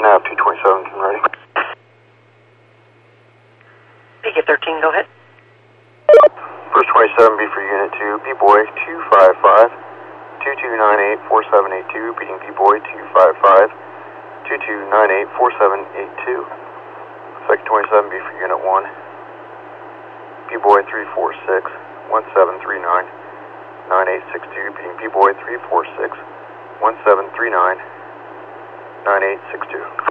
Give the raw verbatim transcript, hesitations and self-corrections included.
Nav two twenty-seven, can ready. P K thirteen, go ahead. First twenty-seven, be for Unit two, B-Boy two five five, two two nine eight, four seven eight two, repeating B-Boy two five five, two two nine eight, four seven eight two. Second twenty-seven, be for Unit one, B-Boy three four six, one seven three nine, nine eight six two, repeating B-Boy three four six, one seven three nine, nine eight six two.